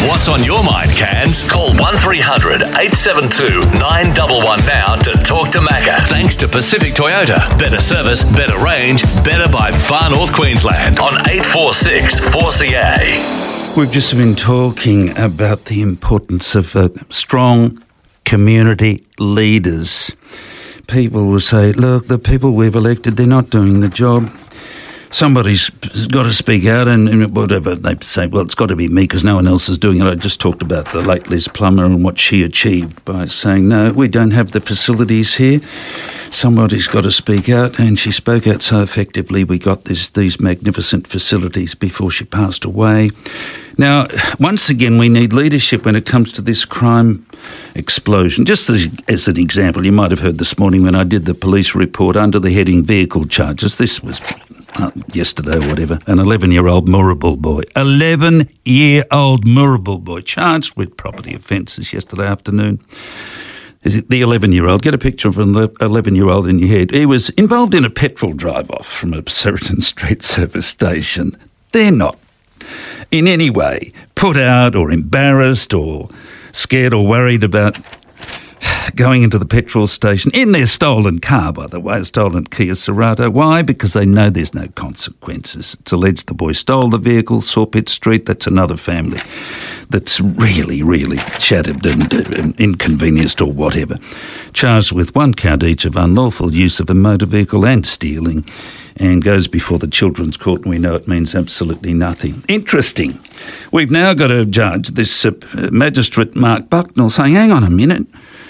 What's on your mind, Cairns? Call 1300 872 911 now to talk to Macca. Thanks to Pacific Toyota. Better service, better range, better by Far North Queensland on 846 4CA. We've just been talking about the importance of strong community leaders. People will say, look, the people we've elected, they're not doing the job. Somebody's got to speak out, and whatever they say, well, it's got to be me because no one else is doing it. I just talked about the late Liz Plummer and what she achieved by saying, no, we don't have the facilities here. Somebody's got to speak out, and she spoke out so effectively. We got these magnificent facilities before she passed away. Now, once again, we need leadership when it comes to this crime explosion. Just as an example, you might have heard this morning when I did the police report under the heading vehicle charges. This was yesterday or whatever, an 11-year-old Moorabool boy. 11-year-old Moorabool boy charged with property offences yesterday afternoon. Is it the 11-year-old? Get a picture of an 11-year-old in your head. He was involved in a petrol drive-off from a Sheridan Street service station. They're not in any way put out or embarrassed or scared or worried about going into the petrol station in their stolen car, by the way, a stolen Kia Cerato. Why? Because they know there's no consequences. It's alleged the boy stole the vehicle, Sawpit Street. That's another family that's really, really shattered and inconvenienced or whatever. Charged with 1 count each of unlawful use of a motor vehicle and stealing, and goes before the Children's Court, and we know it means absolutely nothing. Interesting. We've now got a judge, this Magistrate Mark Bucknell, saying, hang on a minute,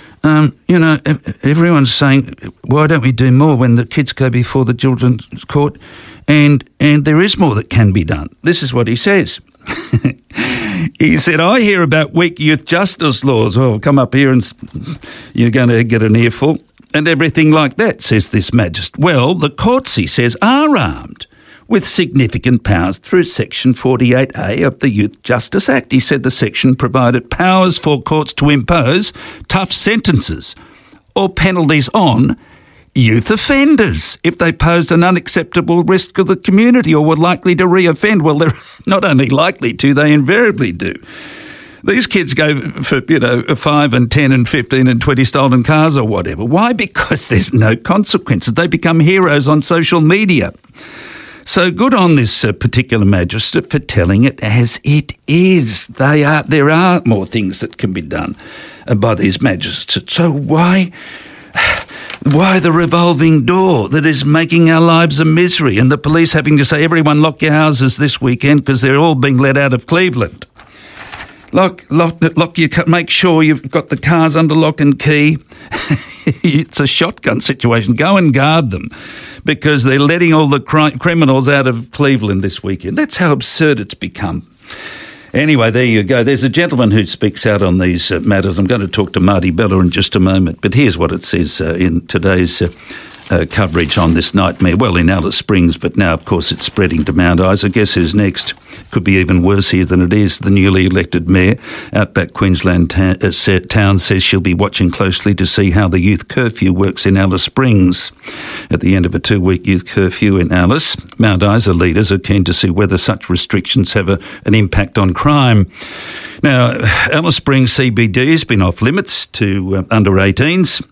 everyone's saying, why don't we do more when the kids go before the Children's Court? And there is more that can be done. This is what he says. He said, I hear about weak youth justice laws. Well, come up here and you're going to get an earful and everything like that, says this magistrate. Well, the courts, he says, are armed with significant powers through Section 48A of the Youth Justice Act. He said the section provided powers for courts to impose tough sentences or penalties on youth offenders if they posed an unacceptable risk to the community or were likely to reoffend. Well, they're not only likely to, they invariably do. These kids go for, 5 and 10 and 15 and 20 stolen cars or whatever. Why? Because there's no consequences. They become heroes on social media. So good on this particular magistrate for telling it as it is. There are more things that can be done by these magistrates. So why the revolving door that is making our lives a misery, and the police having to say, everyone lock your houses this weekend because they're all being let out of Cleveland. Lock your, make sure you've got the cars under lock and key. It's a shotgun situation. Go and guard them because they're letting all the criminals out of Cleveland this weekend. That's how absurd it's become. Anyway, there you go. There's a gentleman who speaks out on these matters. I'm going to talk to Marty Bella in just a moment, but here's what it says in today's coverage on this nightmare. Well, in Alice Springs, but now, of course, it's spreading to Mount Isa. Guess who's next? Could be even worse here than it is. The newly elected mayor, Outback Queensland Town, says she'll be watching closely to see how the youth curfew works in Alice Springs. At the end of a 2-week youth curfew in Alice, Mount Isa leaders are keen to see whether such restrictions have an impact on crime. Now, Alice Springs CBD has been off limits to under 18s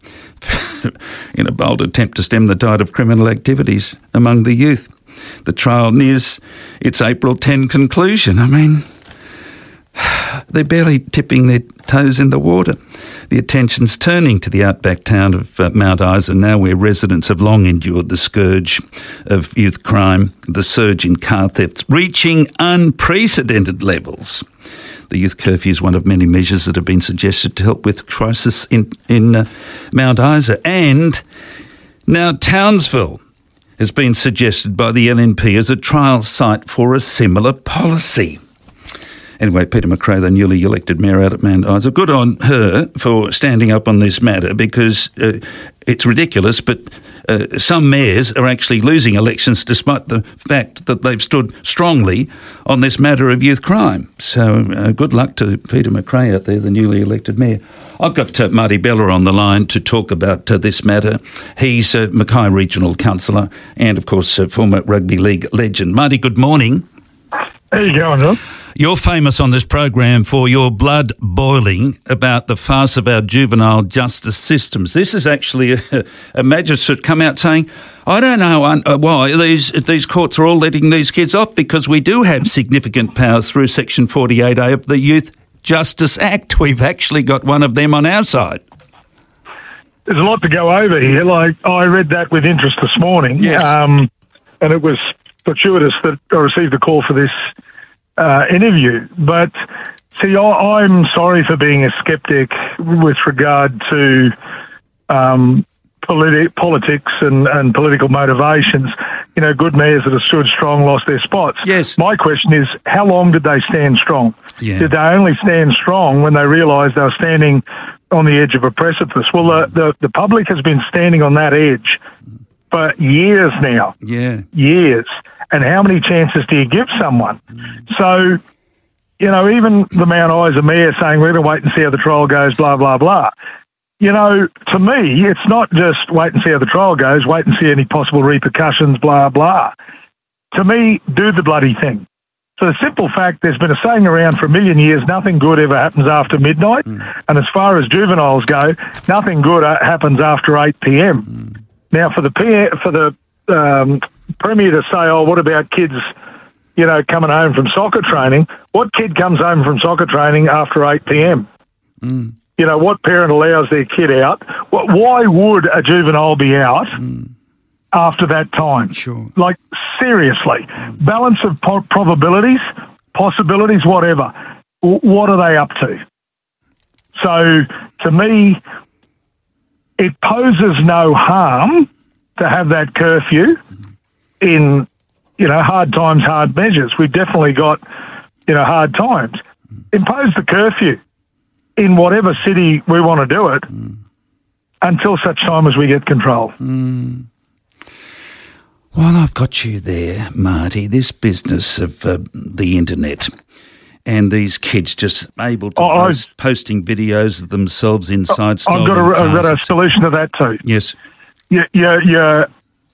in a bold attempt to stem the tide of criminal activities among the youth. The trial nears its April 10 conclusion. I mean, they're barely tipping their toes in the water. The attention's turning to the outback town of Mount Isa now, where residents have long endured the scourge of youth crime, the surge in car thefts, reaching unprecedented levels. The youth curfew is one of many measures that have been suggested to help with crisis in Mount Isa. And now Townsville has been suggested by the LNP as a trial site for a similar policy. Anyway, Peter McRae, the newly elected mayor out at Mount Isa, good on her for standing up on this matter because it's ridiculous, but some mayors are actually losing elections despite the fact that they've stood strongly on this matter of youth crime. So good luck to Peter McRae out there, the newly elected mayor. I've got Marty Bella on the line to talk about this matter. He's Mackay Regional Councillor and, of course, former rugby league legend. Marty, good morning. How you going, Rob? You're famous on this program for your blood boiling about the farce of our juvenile justice systems. This is actually a magistrate come out saying, I don't know why these courts are all letting these kids off, because we do have significant powers through Section 48A of the Youth Justice Act. We've actually got one of them on our side. There's a lot to go over here. Like, I read that with interest this morning. Yes. And it was fortuitous that I received a call for this interview. But, see, I'm sorry for being a sceptic with regard to politics and political motivations. You know, good mayors that have stood strong lost their spots. Yes. My question is, how long did they stand strong? Yeah. Did they only stand strong when they realised they were standing on the edge of a precipice? Well, the public has been standing on that edge for years now. Yeah. Years. And how many chances do you give someone? So, you know, even the Mount Isa mayor saying, we're going to wait and see how the trial goes, blah, blah, blah. You know, to me, it's not just wait and see how the trial goes, wait and see any possible repercussions, blah, blah. To me, do the bloody thing. So the simple fact, there's been a saying around for a million years, nothing good ever happens after midnight. And as far as juveniles go, nothing good happens after 8 p.m. Now, for the Premier to say, oh, what about kids, you know, coming home from soccer training? What kid comes home from soccer training after 8 p.m.? You know, what parent allows their kid out? Why would a juvenile be out after that time? Sure. Like, seriously. Balance of probabilities, possibilities, whatever. What are they up to? So, to me, it poses no harm to have that curfew in, you know, hard times, hard measures. We've definitely got, you know, hard times. Impose the curfew in whatever city we want to do it until such time as we get control. Well, I've got you there, Marty. This business of the internet and these kids just able to posting videos of themselves inside stolen cars. I've got a solution to that too. Yes. Your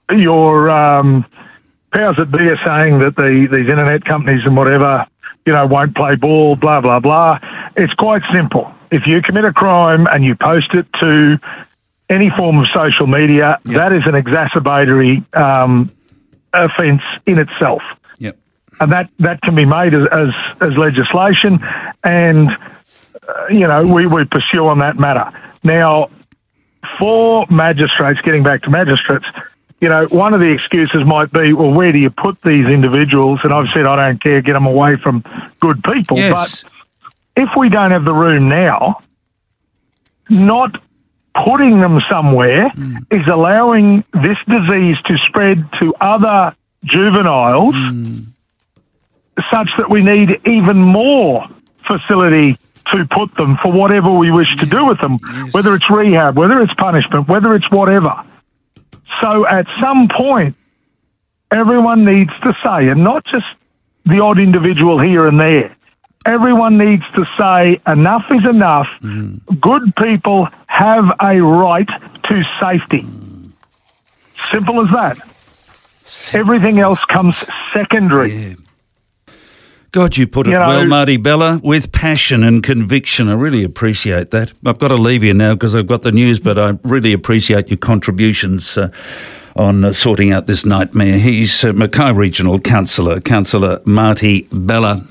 powers that be are saying that these internet companies and whatever, you know, won't play ball, blah, blah, blah. It's quite simple. If you commit a crime and you post it to any form of social media, that is an exacerbatory offence in itself. Yep. And that can be made as legislation, and, you know, we pursue on that matter. Now, for magistrates, getting back to magistrates, you know, one of the excuses might be, well, where do you put these individuals? And I've said I don't care, get them away from good people. Yes. But if we don't have the room now, not putting them somewhere is allowing this disease to spread to other juveniles such that we need even more facility to put them for whatever we wish to do with them, whether it's rehab, whether it's punishment, whether it's whatever. So at some point, everyone needs to say, and not just the odd individual here and there, everyone needs to say enough is enough. Good people have a right to safety. Simple as that. Everything else comes secondary. Yeah. God, you put it well, Marty Bella, with passion and conviction. I really appreciate that. I've got to leave you now because I've got the news, but I really appreciate your contributions on sorting out this nightmare. He's Mackay Regional Councillor, Councillor Marty Bella.